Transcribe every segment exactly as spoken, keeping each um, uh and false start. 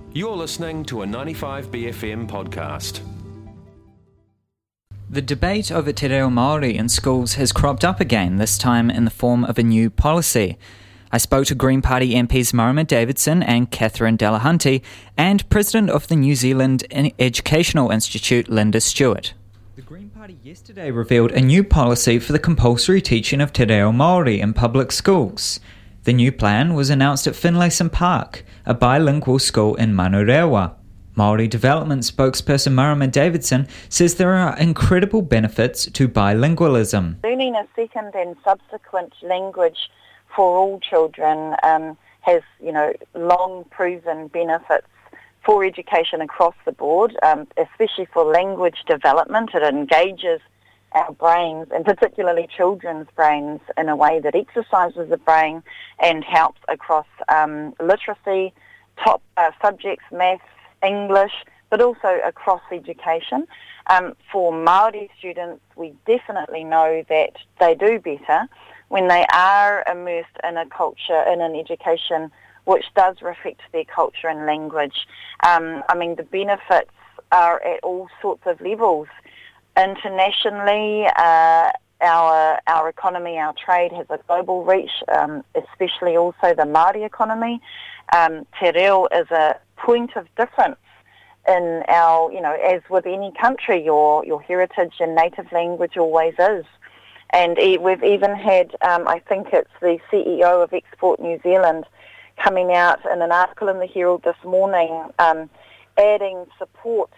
You're listening to a ninety-five B F M podcast. The debate over te reo Māori in schools has cropped up again, this time in the form of a new policy. I spoke to Green Party M Ps Marama Davidson and Catherine Delahunty and President of the New Zealand Educational Institute, Linda Stewart. The Green Party yesterday revealed a new policy for the compulsory teaching of te reo Māori in public schools. The new plan was announced at Finlayson Park, a bilingual school in Manurewa. Māori Development spokesperson Marama Davidson says there are incredible benefits to bilingualism. Learning a second and subsequent language for all children um, has, you know, long proven benefits for education across the board, um, especially for language development. It engages our brains, and particularly children's brains, in a way that exercises the brain and helps across um, literacy, top uh, subjects, maths, English, but also across education. Um, for Māori students, we definitely know that they do better when they are immersed in a culture, in an education which does reflect their culture and language. Um, I mean, the benefits are at all sorts of levels. Internationally, uh, our our economy, our trade has a global reach, um, especially also the Māori economy. Um, te reo is a point of difference in our, you know, as with any country, your your heritage and native language always is. And we've even had, um, I think it's the C E O of Export New Zealand coming out in an article in the Herald this morning, um, adding support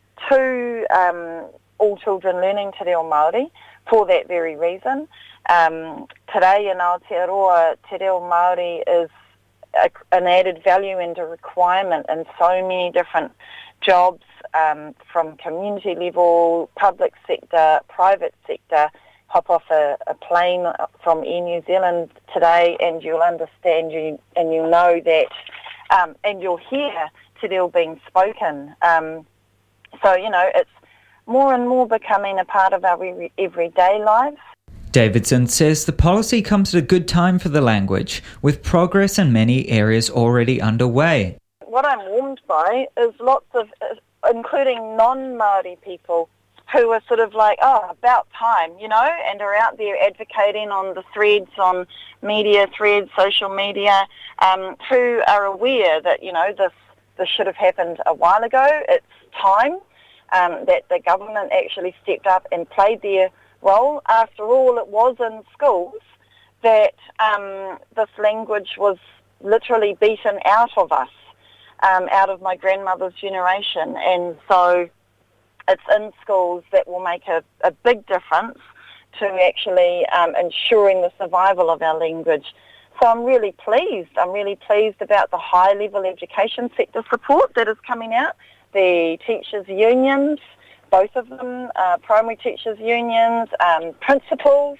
to um, all children learning te reo Māori for that very reason. Um, today in Aotearoa, te reo Māori is a, an added value and a requirement in so many different jobs, um, from community level, public sector, private sector. Hop off a, a plane from Air New Zealand today and you'll understand you and you'll know that, um, and you'll hear te reo being spoken. Um, so, you know, it's more and more becoming a part of our every, everyday lives. Davidson says the policy comes at a good time for the language, with progress in many areas already underway. What I'm warmed by is lots of, including non-Māori people, who are sort of like, oh, about time, you know, and are out there advocating on the threads, on media threads, social media, um, who are aware that, you know, this, this should have happened a while ago. It's time. Um, that the government actually stepped up and played their role. After all, it was in schools that um, this language was literally beaten out of us, um, out of my grandmother's generation. And so it's in schools that will make a, a big difference to actually um, ensuring the survival of our language. So I'm really pleased. I'm really pleased about the high-level education sector support that is coming out. The teachers' unions, both of them, uh, primary teachers' unions, um, principals,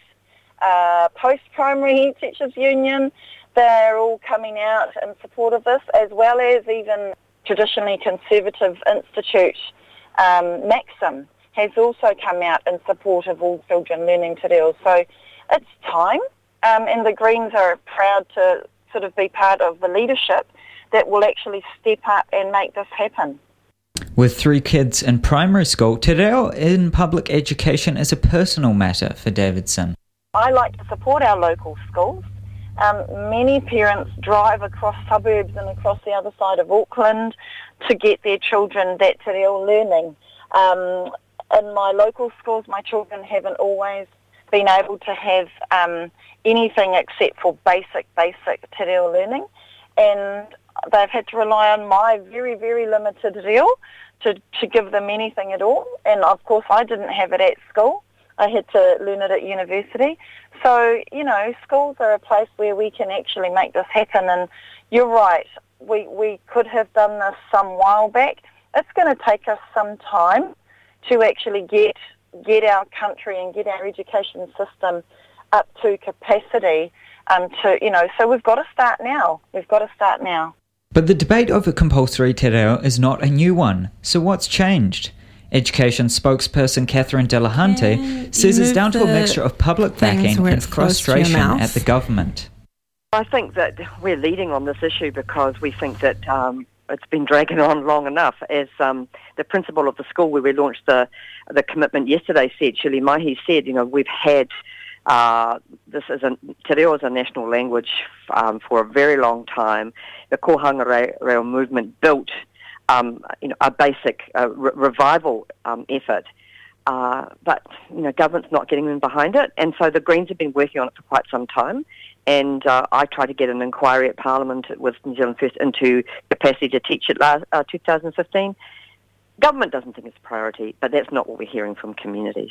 uh, post-primary teachers' union, they're all coming out in support of this, as well as even traditionally conservative institute, um, Maxim, has also come out in support of all children learning te reo. So it's time, um, and the Greens are proud to sort of be part of the leadership that will actually step up and make this happen. With three kids in primary school, te reo in public education is a personal matter for Davidson. I like to support our local schools. Um, many parents drive across suburbs and across the other side of Auckland to get their children that te reo learning. Um, in my local schools, my children haven't always been able to have um, anything except for basic, basic te reo learning. And they've had to rely on my very, very limited reo to, to give them anything at all. And of course, I didn't have it at school. I had to learn it at university. So, you know, schools are a place where we can actually make this happen. And you're right, we, we could have done this some while back. It's going to take us some time to actually get get our country and get our education system up to capacity. Um, to you know, so we've got to start now. We've got to start now. But the debate over compulsory te reo is not a new one. So what's changed? Education spokesperson Catherine Delahunty Can says it's down to a mixture of public backing and frustration at the government. I think that we're leading on this issue because we think that um, it's been dragging on long enough. As um, the principal of the school where we launched the the commitment yesterday said, Shirley Mahi said, you know, we've had uh, this is a Te Reo is a national language um, for a very long time. The Kohanga Reo movement built, um, you know, a basic uh, re- revival um, effort. Uh, but, you know, government's not getting in behind it, and so the Greens have been working on it for quite some time, and uh, I tried to get an inquiry at Parliament with New Zealand First into capacity to teach it last uh, two thousand fifteen. Government doesn't think it's a priority, but that's not what we're hearing from communities.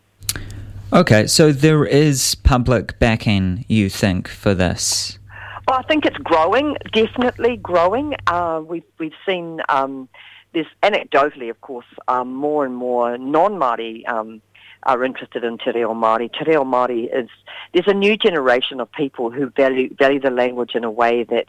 Okay, so there is public backing, you think, for this? Well, I think it's growing, definitely growing. Uh, we've, we've seen... Um, There's anecdotally, of course, um, more and more non-Māori um, are interested in Te Reo Māori. Te Reo Māori is, there's a new generation of people who value value the language in a way that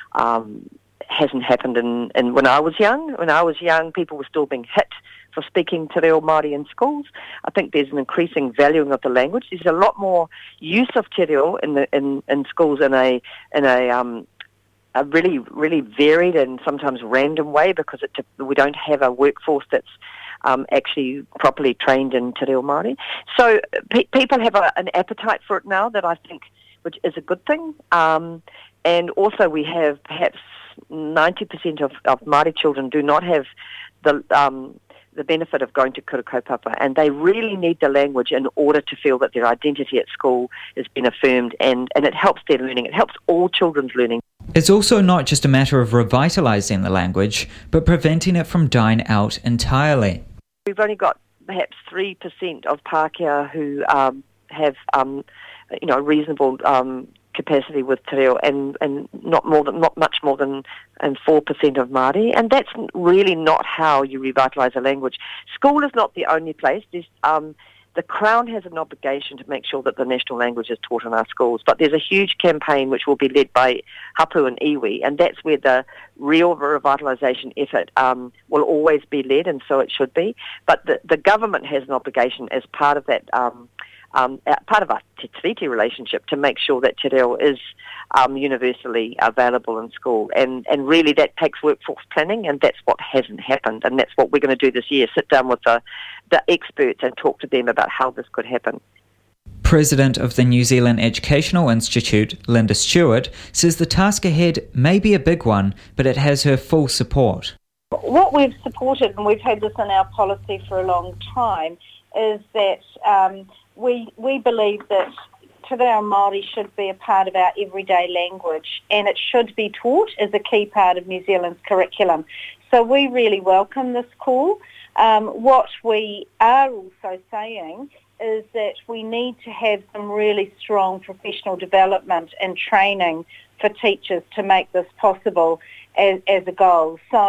um, hasn't happened in, in when I was young. When I was young, people were still being hit for speaking Te Reo Māori in schools. I think there's an increasing valuing of the language. There's a lot more use of Te Reo in the in, in schools in a in a um, a really, really varied and sometimes random way because it, we don't have a workforce that's um, actually properly trained in Te Reo Māori. So pe- people have a, an appetite for it now that I think which is a good thing. Um, and also we have perhaps ninety percent of, of Māori children do not have the um, the benefit of going to kura kaupapa, and they really need the language in order to feel that their identity at school has been affirmed, and, and it helps their learning. It helps all children's learning. It's also not just a matter of revitalising the language, but preventing it from dying out entirely. We've only got perhaps three percent of Pākehā who um, have, um, you know, reasonable um, capacity with Te Reo, and, and not more than not much more than and four percent of Māori, and that's really not how you revitalise a language. School is not the only place. There's, um, the Crown has an obligation to make sure that the national language is taught in our schools, but there's a huge campaign which will be led by Hapu and Iwi, and that's where the real revitalisation effort um, will always be led, and so it should be. But the, the government has an obligation as part of that um, Um, part of our Te Tiriti relationship to make sure that Te Reo is um, universally available in school. And, and really that takes workforce planning, and that's what hasn't happened. And that's what we're going to do this year, sit down with the, the experts and talk to them about how this could happen. President of the New Zealand Educational Institute, Linda Stewart, says the task ahead may be a big one, but it has her full support. What we've supported, and we've had this in our policy for a long time, is that um, We we believe that Te Reo Māori should be a part of our everyday language, and it should be taught as a key part of New Zealand's curriculum. So we really welcome this call. Um, what we are also saying is that we need to have some really strong professional development and training for teachers to make this possible as, as a goal. So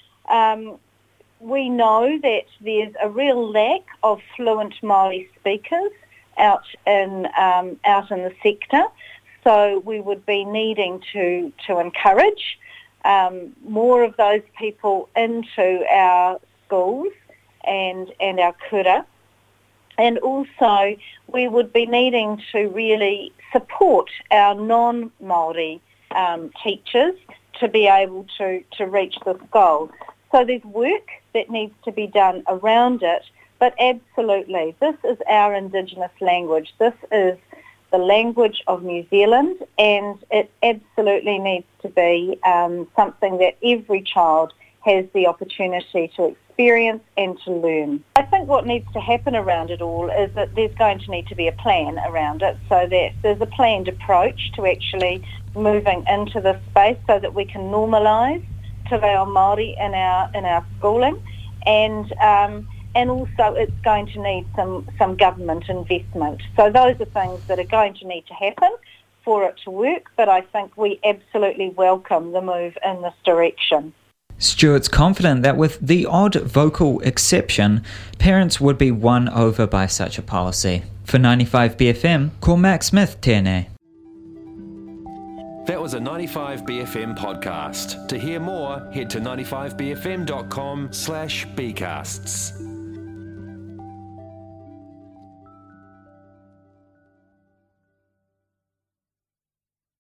um, we know that there's a real lack of fluent Māori speakers out in um, out in the sector, so we would be needing to to encourage um, more of those people into our schools and and our kura, and also we would be needing to really support our non-Māori um, teachers to be able to to reach this goal. So there's work that needs to be done around it, but absolutely, this is our Indigenous language. This is the language of New Zealand, and it absolutely needs to be um, something that every child has the opportunity to experience and to learn. I think what needs to happen around it all is that there's going to need to be a plan around it, so that there's a planned approach to actually moving into this space so that we can normalise Te Reo Māori in our in our schooling, and um, and also it's going to need some, some government investment. So those are things that are going to need to happen for it to work, but I think we absolutely welcome the move in this direction. Stewart's confident that with the odd vocal exception, parents would be won over by such a policy. For ninety-five B F M, ko Max Smith tēnei. That was a ninety-five B F M podcast. To hear more, head to ninety-five b f m dot com slash b casts.